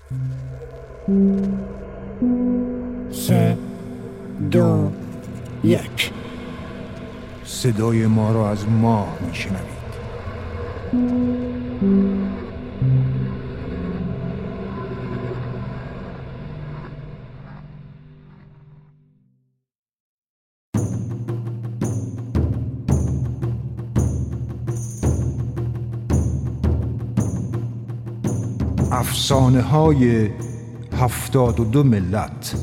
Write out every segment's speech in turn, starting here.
3 2 1. صدای ما را از ماه میشنوید. افسانه های 72 ملت.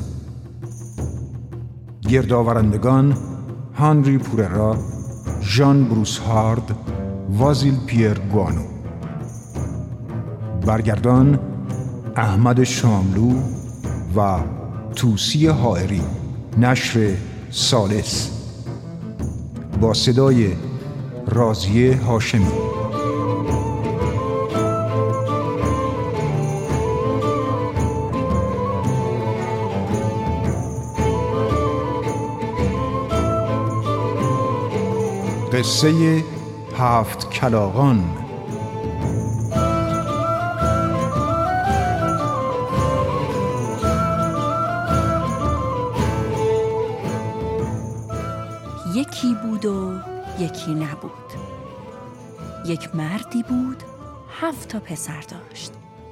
گردآورندگان: هانری پوررا، ژان بروس هارد، وازیل پیر گوانو. برگردان: احمد شاملو و توسی حائری. نشر ثالث با صدای راضیه هاشمی. قصه 7 کلاغان. یکی بود و یکی نبود. یک مردی بود 7 پسر داشت.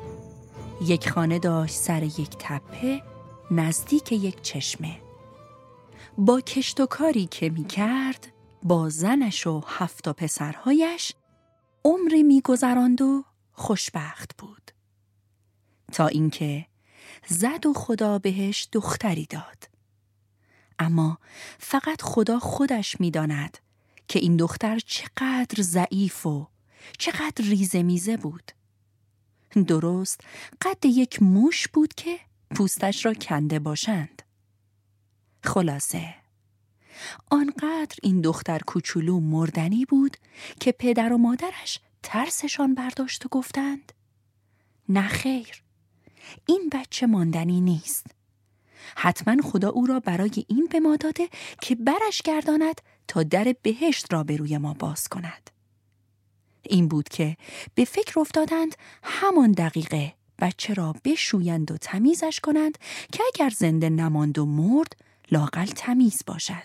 یک خانه داشت سر یک تپه نزدیک یک چشمه. با کشت و کاری که می کرد با زنش و 7 پسرهایش عمری می گذراند و خوشبخت بود، تا اینکه زد و خدا بهش دختری داد. اما فقط خدا خودش می داند که این دختر چقدر ضعیف و چقدر ریزه میزه بود. درست قد یک موش بود که پوستش را کنده باشند. خلاصه آنقدر این دختر کوچولو مردنی بود که پدر و مادرش ترسشان برداشت و گفتند نه خیر، این بچه ماندنی نیست. حتما خدا او را برای این به ما داده که برش گرداند تا در بهشت را به روی ما باز کند. این بود که به فکر افتادند همان دقیقه بچه را بشویند و تمیزش کنند که اگر زنده نماند و مرد لااقل تمیز باشد.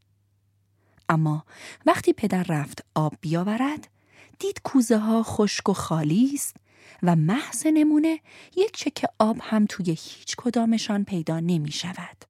اما وقتی پدر رفت آب بیاورد، دید کوزه ها خشک و خالی است و محض نمونه یک چکه آب هم توی هیچ کدامشان پیدا نمی شود.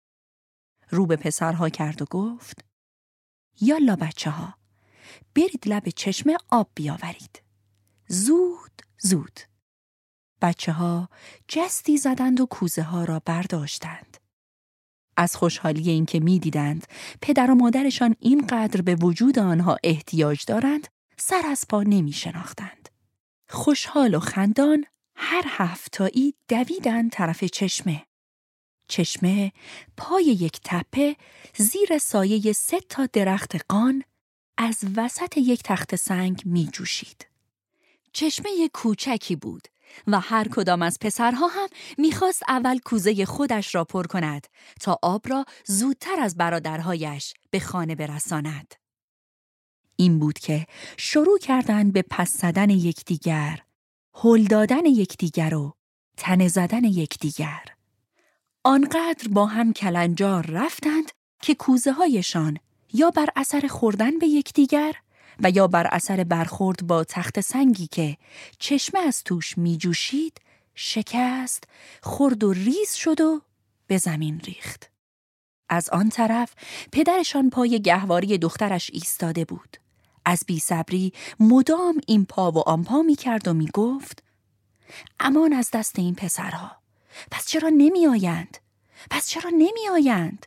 رو به پسرها کرد و گفت یالا بچه ها، برید لب چشمه آب بیاورید. زود زود. بچه ها جستی زدند و کوزه ها را برداشتند. از خوشحالی اینکه می دیدند پدر و مادرشان اینقدر به وجود آنها احتیاج دارند، سر از پا نمی شناختند. خوشحال و خندان هر 7 تایی دویدند طرف چشمه. چشمه پای یک تپه زیر سایه 3 درخت قان از وسط یک تخت سنگ می جوشید. چشمه کوچکی بود و هر کدام از پسرها هم میخواست اول کوزه خودش را پر کند تا آب را زودتر از برادرهایش به خانه برساند. این بود که شروع کردند به پس زدن یکدیگر، هل دادن یکدیگر و تنه زدن یکدیگر. آنقدر با هم کلنجار رفتند که کوزه هایشان یا بر اثر خوردن به یکدیگر و یا بر اثر برخورد با تخت سنگی که چشمه از توش می جوشید شکست، خرد و ریز شد و به زمین ریخت. از آن طرف پدرشان پای گهواری دخترش ایستاده بود. از بی‌صبری مدام این پا و آن پا می کرد و می گفت امان از دست این پسرها. پس چرا نمی آیند؟ پس چرا نمی آیند؟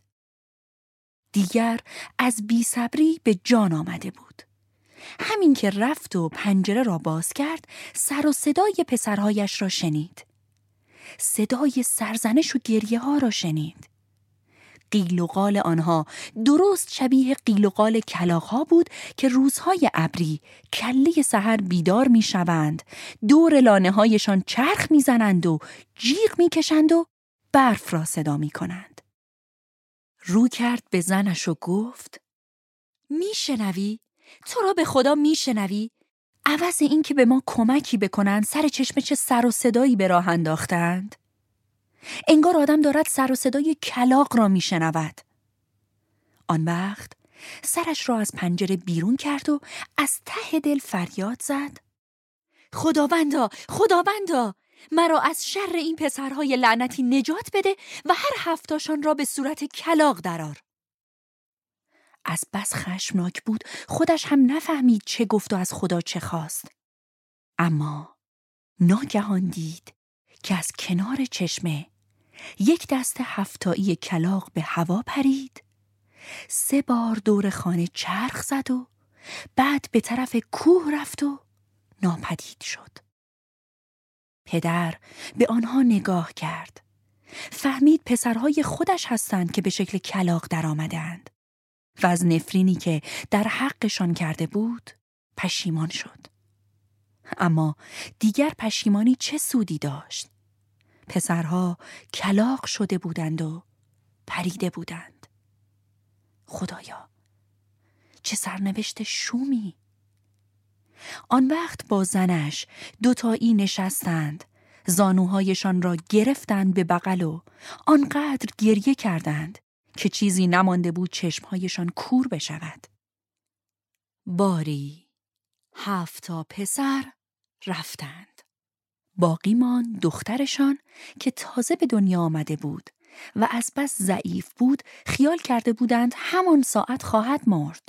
دیگر از بی‌صبری به جان آمده بود. همین که رفت و پنجره را باز کرد، سر و صدای پسرهایش را شنید. صدای سرزنش و گریه ها را شنید. قیل و قال آنها درست شبیه قیل و قال کلاغ‌ها بود که روزهای ابری کله سحر بیدار می شوند، دور لانه هایشان چرخ می زنند و جیغ می کشند و برف را صدا می کنند. رو کرد به زنش و گفت می شنوی؟ تو را به خدا می شنوی؟ عوض این که به ما کمکی بکنن سر چشم چه سر و صدایی به راه انداختند. انگار آدم دارد سر و صدای کلاغ را میشنود. آن وقت سرش را از پنجره بیرون کرد و از ته دل فریاد زد: خداوندا، خداوندا، مرا از شر این پسرهای لعنتی نجات بده و هر هفتاشان را به صورت کلاغ درآر. از بس خشمناک بود خودش هم نفهمید چه گفت و از خدا چه خواست. اما ناگهان دید که از کنار چشمه یک دست هفتایی کلاغ به هوا پرید، 3 بار دور خانه چرخ زد و بعد به طرف کوه رفت و ناپدید شد. پدر به آنها نگاه کرد. فهمید پسرهای خودش هستند که به شکل کلاغ در آمدند و از نفرینی که در حقشان کرده بود پشیمان شد. اما دیگر پشیمانی چه سودی داشت؟ پسرها کلاغ شده بودند و پریده بودند. خدایا، چه سرنوشت شومی! آن وقت با زنش 2 تایی نشستند، زانوهایشان را گرفتند به بغل و آنقدر گریه کردند که چیزی نمانده بود چشمهایشان کور بشود. باری 7 تا پسر رفتند. باقی ماند دخترشان که تازه به دنیا آمده بود و از بس ضعیف بود خیال کرده بودند همان ساعت خواهد مرد.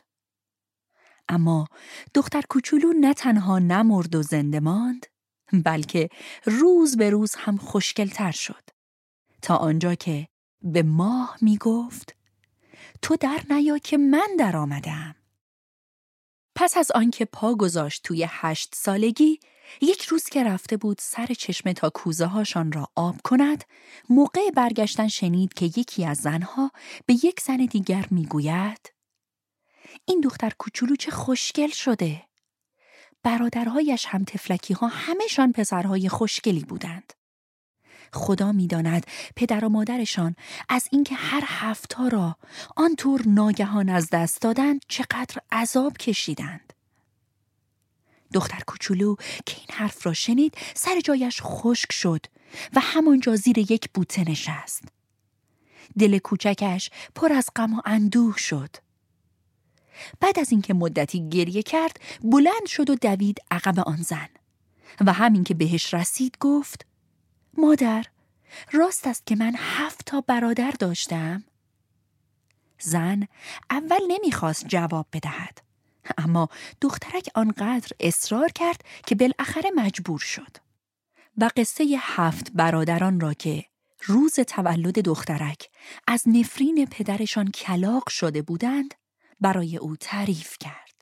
اما دختر کوچولو نه تنها نمرد و زنده ماند، بلکه روز به روز هم خوشگل‌تر شد، تا آنجا که به ماه می گفت: تو در نیا که من در آمدم. پس از آنکه پا گذاشت توی 8 سالگی، یک روز که رفته بود سر چشمه تا کوزه هاشان را آب کند، موقع برگشتن شنید که یکی از زنها به یک زن دیگر می گوید: این دختر کوچولو چه خوشگل شده. برادرهایش هم تفلکی ها همه‌شان پسرهای خوشگلی بودند. خدا می‌داند پدر و مادرشان از اینکه هر 7 تا را آنطور ناگهان از دست دادند چقدر عذاب کشیدند. دختر کوچولو که این حرف را شنید سر جایش خشک شد و همانجا زیر یک بوته نشست. دل کوچکش پر از غم و اندوه شد. بعد از اینکه مدتی گریه کرد بلند شد و دوید عقب آن زن و همین که بهش رسید گفت: مادر، راست است که من 7 تا برادر داشتم؟ زن اول نمیخواست جواب بدهد، اما دخترک آنقدر اصرار کرد که بالاخره مجبور شد و قصه 7 برادران را که روز تولد دخترک از نفرین پدرشان کلاغ شده بودند برای او تعریف کرد.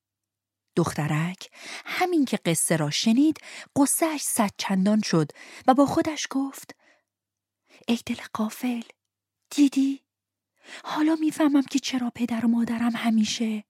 دخترک همین که قصه را شنید غصه‌اش 100 چندان شد و با خودش گفت: ای دل غافل، دیدی؟ حالا میفهمم که چرا پدر و مادرم همیشه.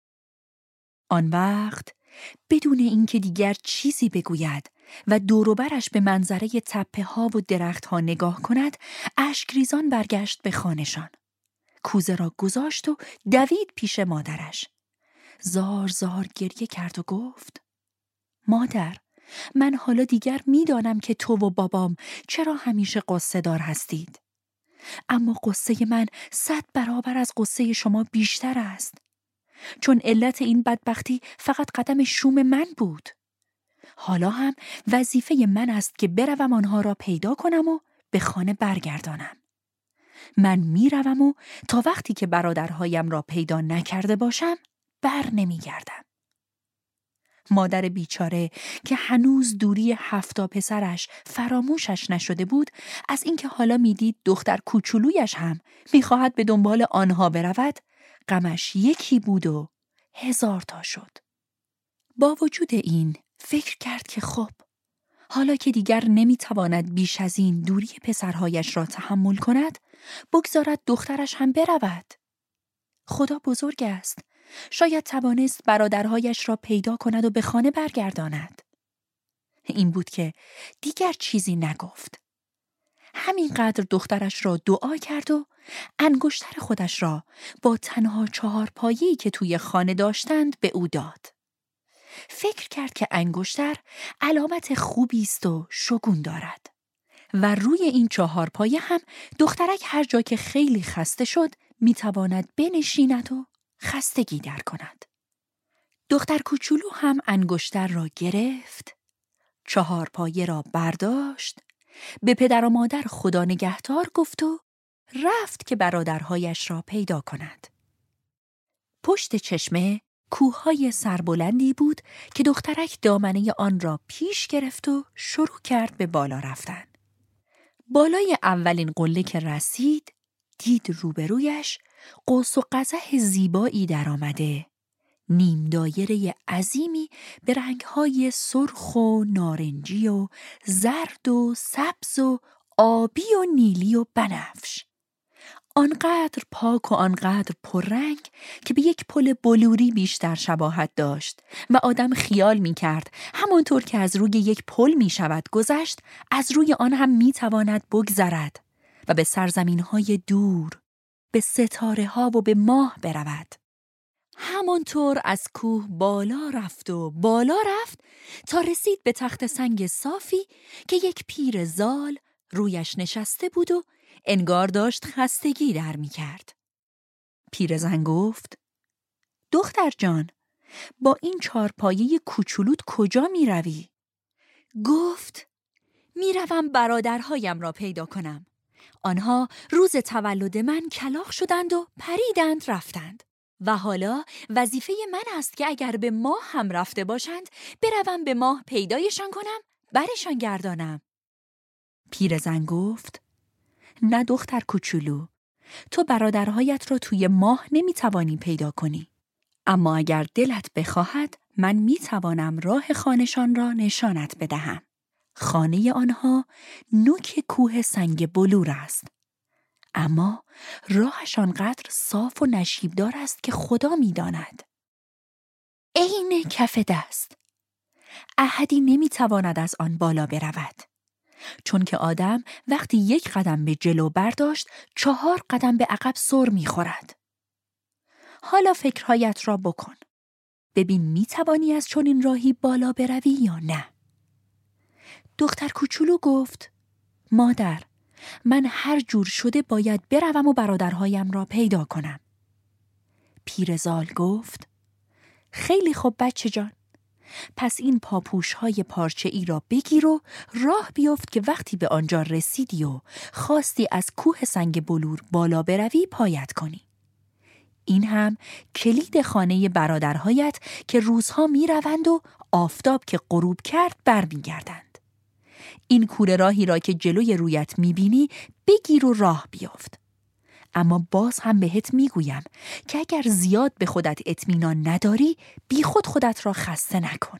آن وقت بدون اینکه دیگر چیزی بگوید و دور و برش به منظره تپه ها و درخت ها نگاه کند، اشکریزان برگشت به خانه‌شان. کوزه را گذاشت و دوید پیش مادرش. زار زار گریه کرد و گفت: مادر، من حالا دیگر میدانم که تو و بابام چرا همیشه غصه دار هستید. اما غصه من 100 برابر از غصه شما بیشتر است. چون علت این بدبختی فقط قدم شوم من بود. حالا هم وظیفه من است که بروم آنها را پیدا کنم و به خانه برگردانم. من میروم و تا وقتی که برادرهایم را پیدا نکرده باشم بر نمیگردم. مادر بیچاره که هنوز دوری 7 تا پسرش فراموشش نشده بود، از اینکه حالا میدید دختر کوچولویش هم میخواهد به دنبال آنها برود، غمش یکی بود و 1000 تا شد. با وجود این فکر کرد که خب، حالا که دیگر نمیتواند بیش از این دوری پسرهایش را تحمل کند، بگذارد دخترش هم برود. خدا بزرگ است. شاید توانست برادرهایش را پیدا کند و به خانه برگرداند. این بود که دیگر چیزی نگفت. همینقدر دخترش را دعا کرد و انگشتر خودش را با تنها 4 پایه‌ای که توی خانه داشتند به او داد. فکر کرد که انگشتر علامت خوبی است و شگون دارد و روی این 4 پایه هم دخترک هر جا که خیلی خسته شد میتواند بنشیند و خستگی در کند. دختر کوچولو هم انگشتر را گرفت، 4 پایه را برداشت، به پدر و مادر خدا نگهدار گفت و رفت که برادرهایش را پیدا کند. پشت چشمه کوههای سربلندی بود که دخترک دامنه آن را پیش گرفت و شروع کرد به بالا رفتن. بالای اولین قله که رسید، دید روبرویش قوس و قزح زیبایی در آمده، نیم دایره عظیمی به رنگهای سرخ و نارنجی و زرد و سبز و آبی و نیلی و بنفش. آنقدر پاک و آنقدر پررنگ که به یک پل بلوری بیشتر شباهت داشت و آدم خیال می کرد همانطور که از روی یک پل می شود گذشت، از روی آن هم می تواند بگذرد و به سرزمین‌های دور، به ستاره‌ها و به ماه برود. همانطور از کوه بالا رفت و بالا رفت تا رسید به تخت سنگ صافی که یک پیر زال رویش نشسته بود و انگار داشت خستگی در می کرد. پیرزن گفت: دختر جان، با این 4 پایه کوچولوت کجا می روی؟ گفت: می روم برادرهایم را پیدا کنم. آنها روز تولد من کلاغ شدند و پریدند رفتند. و حالا وظیفه من است که اگر به ماه هم رفته باشند بروم به ماه پیدایشان کنم، برشان گردانم. پیرزن گفت: نه دختر کوچولو، تو برادرهایت را توی ماه نمیتوانی پیدا کنی. اما اگر دلت بخواهد من میتوانم راه خانه‌شان را نشانت بدهم. خانه آنها نوک کوه سنگ بلور است. اما راهش آنقدر صاف و نشیبدار است که خدا می‌داند. عین کف دست. احدی نمی‌تواند از آن بالا برود. چون که آدم وقتی 1 قدم به جلو برداشت 4 قدم به عقب سر می‌خورد. حالا فکرهایت را بکن. ببین می‌توانی از چنین راهی بالا بروی یا نه؟ دختر کوچولو گفت: مادر، من هر جور شده باید بروم و برادرهایم را پیدا کنم. پیرزال گفت: خیلی خوب بچه جان. پس این پاپوش‌های پارچه‌ای را بگیر و راه بیفت که وقتی به آنجا رسیدی و خواستی از کوه سنگ بلور بالا بروی پایت کنی. این هم کلید خانه برادرهایت که روزها می روند و آفتاب که غروب کرد برمیگردند. این کوره راهی را که جلوی رویت می بینی بگیر و راه بیفت. اما باز هم بهت می گویم که اگر زیاد به خودت اطمینان نداری بی خودت را خسته نکن.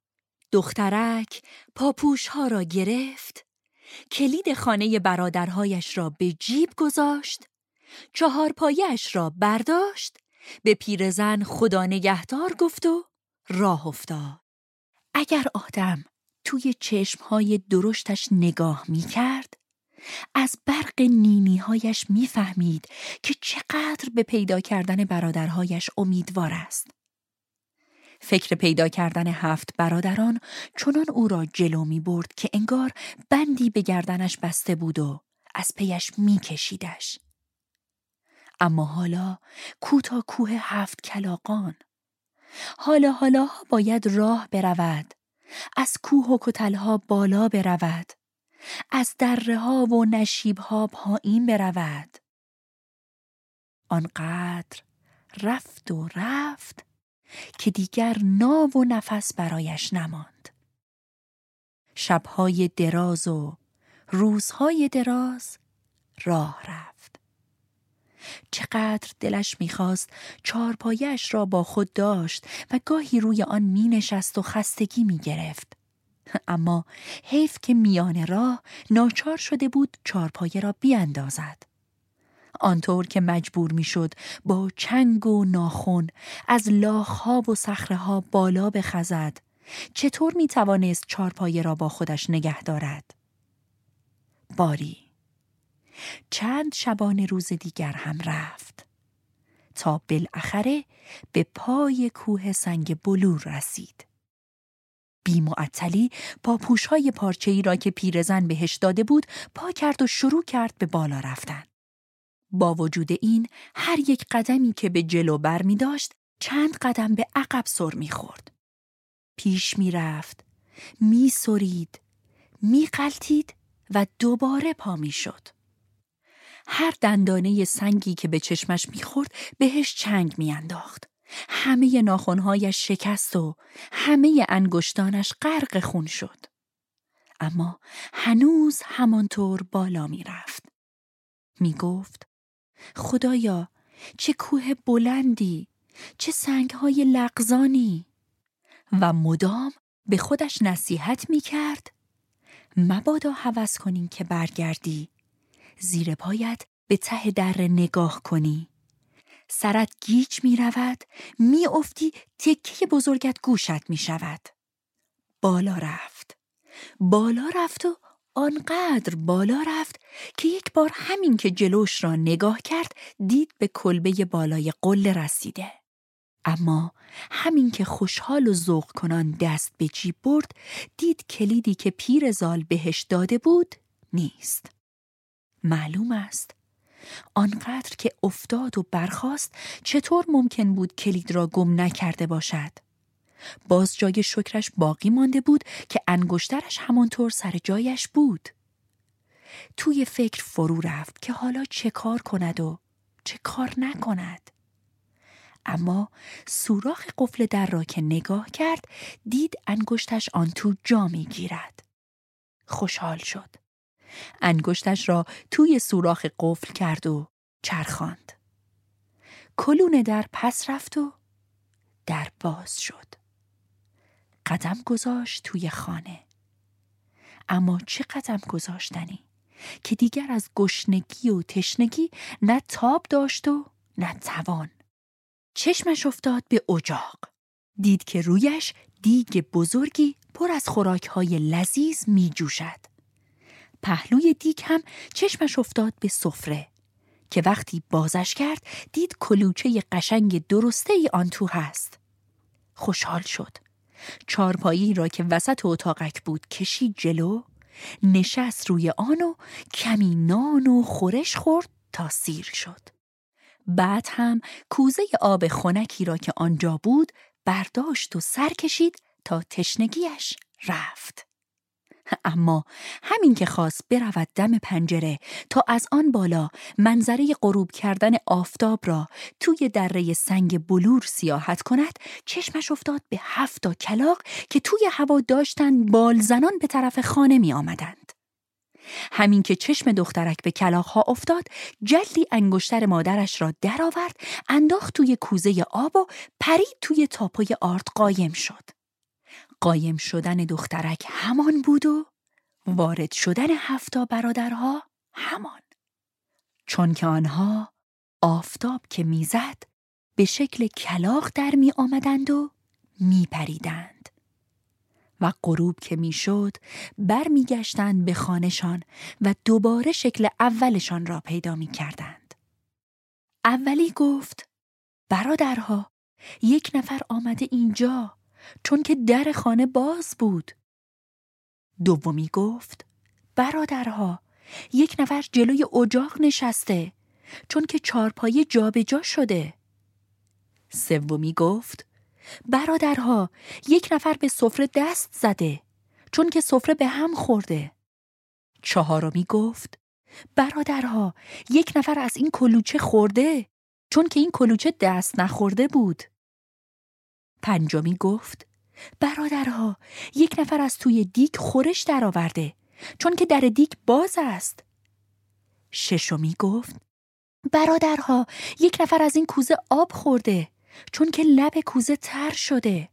دخترک پاپوش‌ها را گرفت، کلید خانه برادرهایش را به جیب گذاشت، 4 پایه‌اش را برداشت، به پیرزن خدا نگهدار گفت و راه افتاد. اگر آدم توی چشمهای درشتش نگاه می کرد، از برق نینیهایش می فهمید که چقدر به پیدا کردن برادرهایش امیدوار است. فکر پیدا کردن 7 برادران چنان او را جلو می برد که انگار بندی به گردنش بسته بود و از پیش می کشیدش. اما حالا کوتا کوه 7 کلاغان. حالا باید راه برود، از کوه و کتلها بالا برود، از دره ها و نشیب ها پایین برود. آنقدر رفت و رفت که دیگر ناو و نفس برایش نماند. شبهای دراز و روزهای دراز راه رفت. چقدر دلش می‌خواست 4 پایه‌اش را با خود داشت و گاهی روی آن می‌نشست و خستگی می‌گرفت. اما حیف که میان راه ناچار شده بود 4 پایه را بیاندازد. آنطور که مجبور می‌شد با چنگ و ناخن از لاخ‌ها و صخره‌ها بالا بخزد، چطور می‌توانست 4 پایه را با خودش نگه دارد؟ باری چند شبانه روز دیگر هم رفت تا بالاخره به پای کوه سنگ بلور رسید. بی معطلی پاپوش‌های پارچه‌ای را که پیرزن بهش داده بود پا کرد و شروع کرد به بالا رفتن. با وجود این هر یک قدمی که به جلو بر می داشت چند قدم به عقب سر می خورد. پیش می رفت، می سرید، می غلطید و دوباره پا می شد. هر دندانه سنگی که به چشمش می خورد بهش چنگ می انداخت. همه ناخن‌هایش شکست و همه انگشتانش غرق خون شد. اما هنوز همانطور بالا می رفت. می گفت خدایا چه کوه بلندی، چه سنگ‌های لغزانی، و مدام به خودش نصیحت می کرد مبادا هوس کنی که برگردی، زیر پایت به ته دره نگاه کنی، سرت گیج می رود، می افتی، تکه بزرگت گوشت می شود. بالا رفت و آنقدر بالا رفت که یک بار همین که جلوش را نگاه کرد دید به کلبه بالای قله رسیده. اما همین که خوشحال و ذوق کنان دست به جیب برد دید کلیدی که پیر زال بهش داده بود نیست. معلوم است آنقدر که افتاد و برخاست چطور ممکن بود کلید را گم نکرده باشد؟ باز جای شکرش باقی مانده بود که انگشترش همانطور سر جایش بود. توی فکر فرو رفت که حالا چه کار کند و چه کار نکند. اما سوراخ قفل در را که نگاه کرد دید انگشتش آن تو جا می گیرد. خوشحال شد. انگشتش را توی سوراخ قفل کرد و چرخاند. کلون در پس رفت و در باز شد. قدم گذاشت توی خانه. اما چه قدم گذاشتنی که دیگر از گشنگی و تشنگی نه تاب داشت و نه توان. چشمش افتاد به اجاق. دید که رویش دیگ بزرگی پر از خوراک‌های لذیذ می جوشد. پهلوی دیگ هم چشمش افتاد به سفره که وقتی بازش کرد دید کلوچه قشنگ درسته ای آن تو هست. خوشحال شد. چارپایی را که وسط اتاقک بود کشید جلو، نشست روی آن و کمی نان و خورش خورد تا سیر شد. بعد هم کوزه آب خنکی را که آنجا بود برداشت و سر کشید تا تشنگیش رفت. اما همین که خواست برود دم پنجره تا از آن بالا منظره غروب کردن آفتاب را توی دره سنگ بلور سیاحت کند، چشمش افتاد به 7 کلاغ که توی هوا داشتن بال زنان به طرف خانه می آمدند. همین که چشم دخترک به کلاغ‌ها افتاد، جلی انگشتر مادرش را درآورد، انداخت توی کوزه آب و پرید توی تاپوی آرد قایم شد. قایم شدن دخترک همان بود و وارد شدن 7 برادرها همان. چون که آنها آفتاب که میزد به شکل کلاغ در می آمدند و می پریدند و غروب که می شد بر می گشتند به خانه‌شان و دوباره شکل اولشان را پیدا می کردند. اولی گفت برادرها، یک نفر آمده اینجا، چون که در خانه باز بود. دومی گفت برادرها، یک نفر جلوی اجاق نشسته، چون که چارپایه جا به جا شده. سومی گفت برادرها، یک نفر به سفره دست زده، چون که سفره به هم خورده. چهارمی گفت برادرها، یک نفر از این کلوچه خورده، چون که این کلوچه دست نخورده بود. پنجمی گفت برادرها، یک نفر از توی دیگ خورش درآورده، چون که در دیگ باز است. ششمی گفت برادرها، یک نفر از این کوزه آب خورده، چون که لب کوزه تر شده.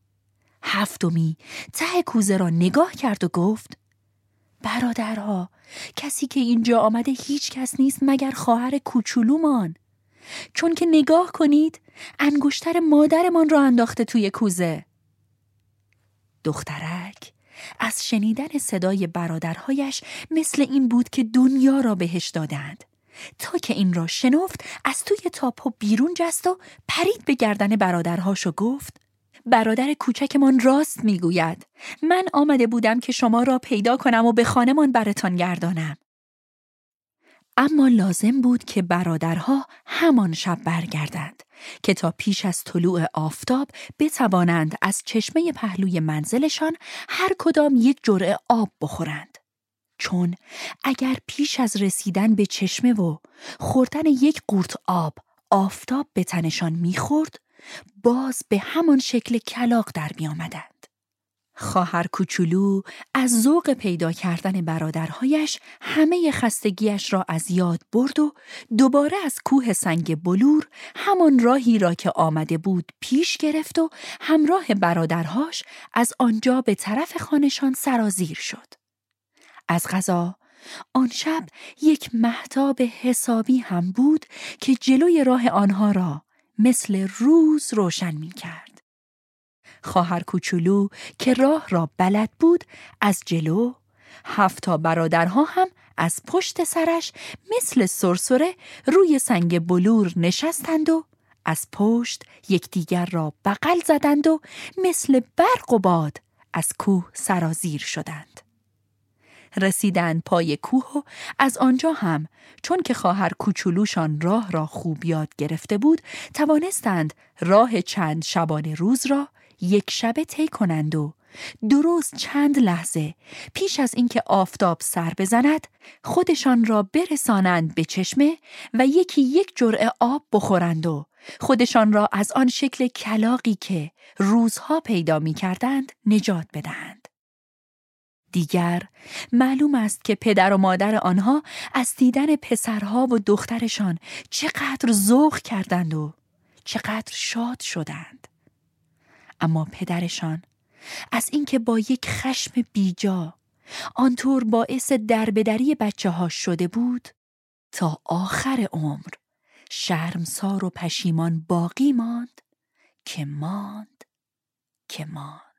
هفتمی ته کوزه را نگاه کرد و گفت برادرها، کسی که اینجا آمده هیچ کس نیست مگر خواهر کوچولومان، چون که نگاه کنید انگشتر مادرمان را انداخته توی کوزه. دخترک از شنیدن صدای برادرهایش مثل این بود که دنیا را بهش دادند. تا که این را شنفت از توی تاپو بیرون جست و پرید به گردن برادرهاش و گفت برادر کوچکمان راست میگوید. من آمده بودم که شما را پیدا کنم و به خانمان برتان گردانم. اما لازم بود که برادرها همان شب برگردند که تا پیش از طلوع آفتاب بتوانند از چشمه پهلوی منزلشان هر کدام یک جرعه آب بخورند. چون اگر پیش از رسیدن به چشمه و خوردن یک قورت آب آفتاب به تنشان میخورد، باز به همان شکل کلاغ در می آمدند. خواهر کوچولو از ذوق پیدا کردن برادرهایش همه خستگیش را از یاد برد و دوباره از کوه سنگ بلور همان راهی را که آمده بود پیش گرفت و همراه برادرهاش از آنجا به طرف خانه‌شان سرازیر شد. از قضا آن شب یک مهتاب حسابی هم بود که جلوی راه آنها را مثل روز روشن می کرد. خواهر کوچولو که راه را بلد بود از جلو، 7 برادرها هم از پشت سرش مثل سرسره روی سنگ بلور نشستند و از پشت یکدیگر را بغل زدند و مثل برق و باد از کوه سرازیر شدند. رسیدند پای کوه و از آنجا هم چون که خواهر کوچولوشان راه را خوب یاد گرفته بود توانستند راه چند شبانه روز را یک شبه طی کنند و درست چند لحظه پیش از اینکه آفتاب سر بزند خودشان را برسانند به چشمه و یکی یک جرعه آب بخورند و خودشان را از آن شکل کلاغی که روزها پیدا می کردند نجات بدهند. دیگر معلوم است که پدر و مادر آنها از دیدن پسرها و دخترشان چقدر ذوق کردند و چقدر شاد شدند. اما پدرشان از اینکه با یک خشم بیجا آنطور باعث دربدری بچه‌ها شده بود تا آخر عمر شرمسار و پشیمان باقی ماند که ماند.